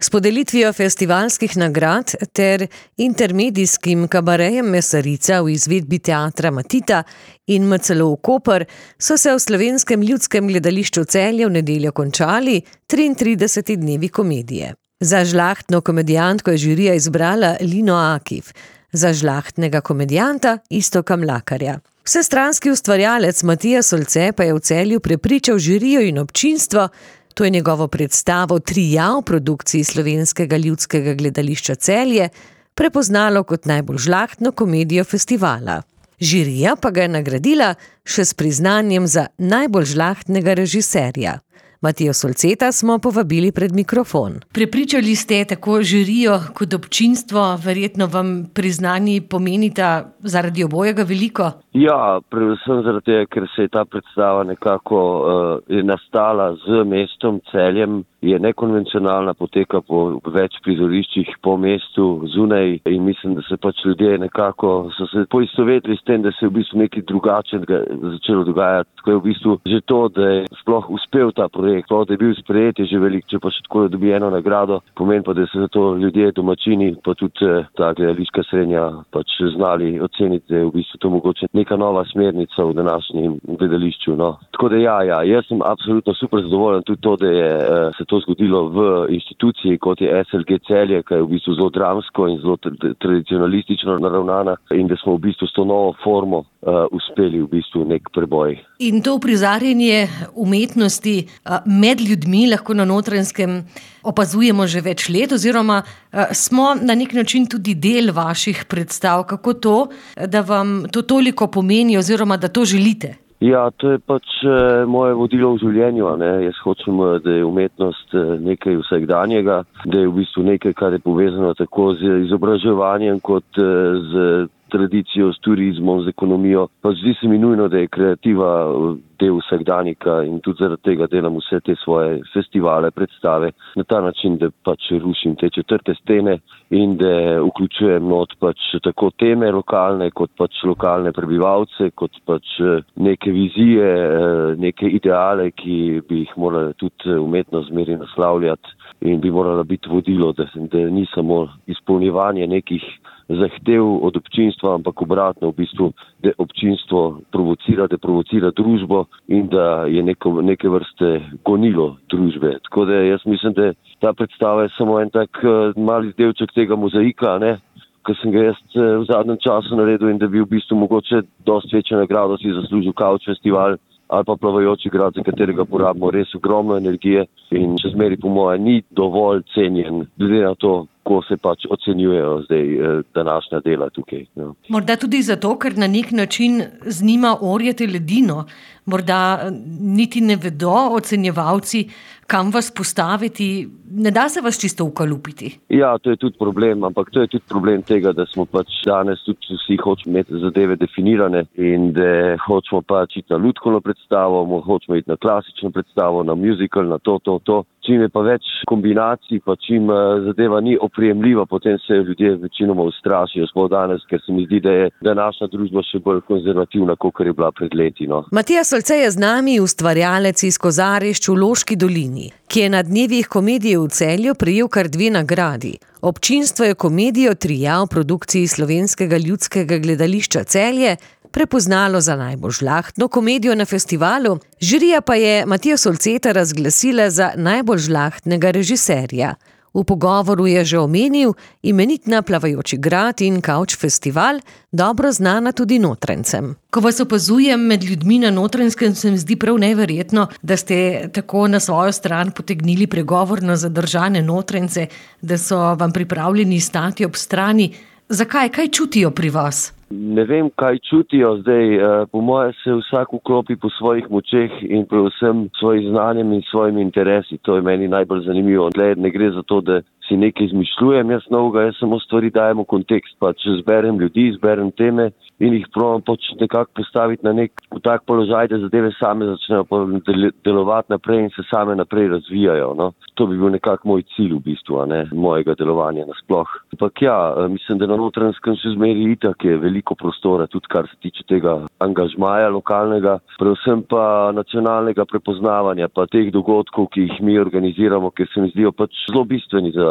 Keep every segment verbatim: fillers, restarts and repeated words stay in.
S podelitvijo festivalskih nagrad ter intermedijskim kabarejem Mesarica v izvedbi Teatra Matita in M C L V Koper so se v Slovenskem ljudskem gledališču Celje v nedeljo končali triintrideseti dnevi komedije. Za žlahtno komedijantko je žirija izbrala Lino Akif, za žlahtnega komedijanta Iztoka Mlakarja. Vsestranski ustvarjalec Matija Solce pa je v Celju prepričal žirijo in občinstvo. To je njegovo predstavo Trijav produkciji Slovenskega ljudskega gledališča Celje prepoznalo kot najbolj žlahtno komedijo festivala. Žirija pa ga je nagradila še s priznanjem za najbolj žlahtnega režiserja. Matijo Solceta smo povabili pred mikrofon. Prepričali ste tako žirijo kot občinstvo, verjetno vam priznanji pomenita zaradi obojega veliko? Ja, predvsem zaradi tega, ker se je ta predstava nekako uh, je nastala z mestom Celjem, je nekonvencionalna, poteka po več prizoriščih po mestu, zunaj, in mislim, da se pač ljudje nekako so se poistovetili s tem, da se je v bistvu nekaj drugačnega začelo dogajati. Tako je v bistvu že to, da je sploh uspel ta projekt, sploh da je bil sprejet, je že velik, če pa še tako dobi eno nagrado, pomeni pa, da so to ljudje, domačini, pa tudi ta gledališka srednja pač znali oceniti, da je v bistvu to mogoče neka nova smernica v današnjem gledališču. No. Tako da ja, ja, jaz sem absolutno super zadovoljen tudi to, da je uh, se to zgodilo v instituciji, kot je S L G Celje, ki je v bistvu zelo dramsko in zelo tradicionalistično naravnana in da smo v bistvu s to novo formo uh, uspeli v bistvu nek preboj. In to prizarjanje umetnosti uh, med ljudmi lahko na Notranjskem opazujemo že več let, oziroma uh, smo na nek način tudi del vaših predstav. Kako to, da vam to toliko pomeni oziroma da to želite? Ja, to je pač eh, moje vodilo v življenju. Ne? Jaz hočem, da je umetnost eh, nekaj vsakdanjega, da je v bistvu nekaj, kar je povezano tako z izobraževanjem kot eh, z tradicijo, s turizmom, z ekonomijo. Pa zdi se mi nujno, da je kreativa del vsakdanika in tudi zaradi tega delam vse te svoje festivale, predstave na ta način, da pač rušim te četrte stene in da vključujem not pač tako teme lokalne, kot pač lokalne prebivalce, kot pač neke vizije, neke ideale, ki bi jih morala tudi umetnost zmeri naslavljati in bi morala biti vodilo, da, da ni samo izpolnjevanje nekih zahtev od občinstva, ampak obratno v bistvu, da občinstvo provocira, da provocira družbo in da je neko, neke vrste gonilo družbe. Tako da jaz mislim, da ta predstava je samo en tak mali delček tega mozaika, ne, ki sem ga jaz v zadnjem času naredil in da bi v bistvu mogoče dosti večjo nagrado si zaslužil Couch Festival ali pa Plavajoči grad, za katerega porabimo res ogromno energije in še zmeri po moje ni dovolj cenjen, glede na to, ko se pač ocenjujejo zdaj današnja dela tukaj. Ja. Morda tudi zato, ker na nek način z njima orjete ledino. Morda niti ne vedo ocenjevalci, kam vas postaviti. Ne da se vas čisto ukalupiti. Ja, to je tudi problem, ampak to je tudi problem tega, da smo pač danes tudi vsi hočemo imeti zadeve definirane in da hočemo pač iti na lutkovno predstavo, hočemo iti na klasično predstavo, na musical, na to, to, to. Čim je pa več kombinacij, pa čim zadeva ni oprijemljiva, potem se ljudje večinoma ustrašijo, sploh danes, ker se mi zdi, da je današnja družba še bolj konzervativna, kot je bila pred leti. No. Matija Solce je z nami, ustvarjalec iz Kozarišč v Loški dolini, ki je na dnevih komedije v Celju prejel kar dve nagradi. Občinstvo je komedijo Trijav produkciji Slovenskega ljudskega gledališča Celje prepoznalo za najbolj žlahtno komedijo na festivalu, žirija pa je Matijo Solceta razglasila za najbolj žlahtnega režiserja. V pogovoru je že omenil imenitna Plavajoči grad in Couch Festival, dobro znana tudi Notranjcem. Ko vas opazujem med ljudmi na Notranjskem, se mi zdi prav neverjetno, da ste tako na svojo stran potegnili pregovorno zadržane Notranjce, da so vam pripravljeni stati ob strani. Zakaj? Kaj čutijo pri vas? Ne vem, kaj čutijo zdaj. Po moje se vsak vklopi po svojih močeh in predvsem svojim znanjem in svojimi interesi. To je meni najbolj zanimivo. Ne gre za to, da si nekaj izmišljujem, jaz novega, jaz samo stvari dajemo kontekst. Pa če zberem ljudi, zberem teme in jih probam pač nekako postaviti na nek v tak položaj, da zadeve same začnejo delovati naprej in se same naprej razvijajo. No. To bi bil nekako moj cilj v bistvu, a ne mojega delovanja nasploh. Ampak ja, mislim, da na Notranjskem še zmeri itak je veliko prostora, tudi kar se tiče tega angažmaja lokalnega, predvsem pa nacionalnega prepoznavanja, pa teh dogodkov, ki jih mi organiziramo, ker se mi zdijo pač zelo bistveni za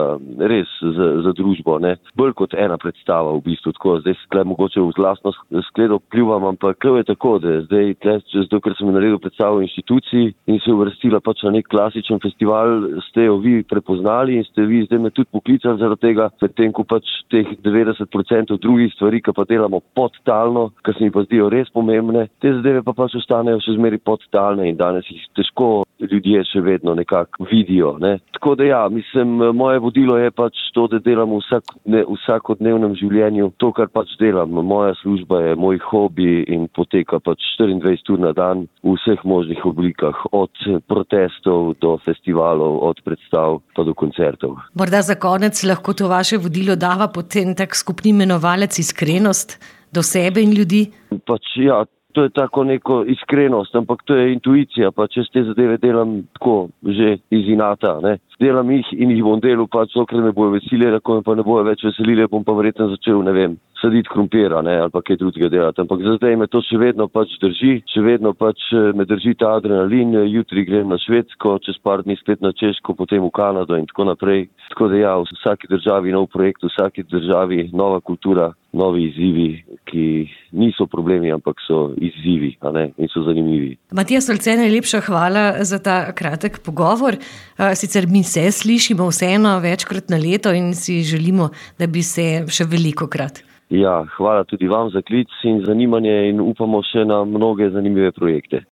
za res za, za družbo, ne. Bolj kot ena predstava v bistvu, tako, zdaj se tle mogoče v glasno skledo pljuvam, ampak tle je tako, da zdaj tle, zato, ker sem naredil predstavo v inštituciji in se uvrstila pač na nek klasičen festival, ste jo vi prepoznali in ste vi zdaj me tudi poklicali zaradi tega, medtem ko pač teh devetdeset procentov drugih stvari, ki pa delamo podtalno, ki se mi pa zdijo res pomembne, te zadeve pa pač ostanejo še zmeri podtalne in danes jih težko ljudje še vedno nekako vidijo, ne. Tako da ja, mislim, moje vodilo je pač to, da delam v vsak, ne, vsakodnevnem življenju to, kar pač delam. Moja služba je moj hobi in poteka pač štiriindvajset ur na dan v vseh možnih oblikah, od protestov do festivalov, od predstav pa do koncertov. Morda za konec lahko to vaše vodilo dava potem tak skupni imenovalec iskrenost do sebe in ljudi? Pač ja, to je tako neko iskrenost, ampak to je intuicija, pa če te zadeve delam tako že iz inata, ne. Delam jih in jih bom delal pač, dokler me bojo veselile, ko me pa ne bojo več veselile, bom pa verjetno začel, ne vem, saditi krompira, ne, ali pa kaj drugega delati. Ampak za zdaj me to še vedno pač drži, še vedno pač me drži ta adrenalin, jutri grem na Švedsko, čez par dni spet na Češko, potem v Kanado in tako naprej. Tako da ja, v vsaki državi nov projekt, v vsaki državi nova kultura, novi izzivi, ki niso problemi, ampak so izzivi, a ne, in so zanimivi. Matija Stolce, najlepša hvala za ta kratek pogovor. Sicer mi se slišimo vseeno večkrat na leto in si želimo, da bi se še velikokrat. Ja, hvala tudi vam za klic in zanimanje in upamo še na mnoge zanimive projekte.